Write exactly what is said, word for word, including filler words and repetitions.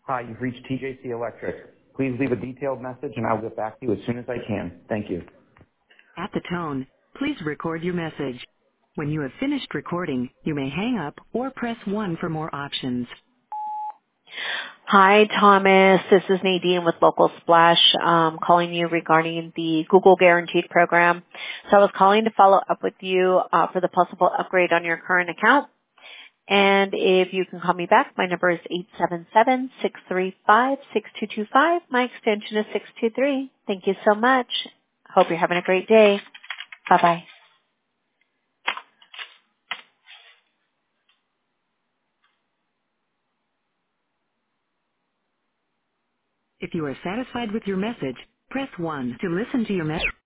Hi, you've reached T J C Electric. Please leave a detailed message and I'll get back to you as soon as I can. Thank you. At the tone, please record your message. When you have finished recording, you may hang up or press one for more options. Hi, Thomas. This is Nadine with Local Splash, um, calling you regarding the Google Guaranteed program. So I was calling to follow up with you uh, for the possible upgrade on your current account. And if you can call me back, my number is eight seven seven, six three five, six two two five. My extension is six two three. Thank you so much. Hope you're having a great day. Bye-bye. If you are satisfied with your message, press one to listen to your message.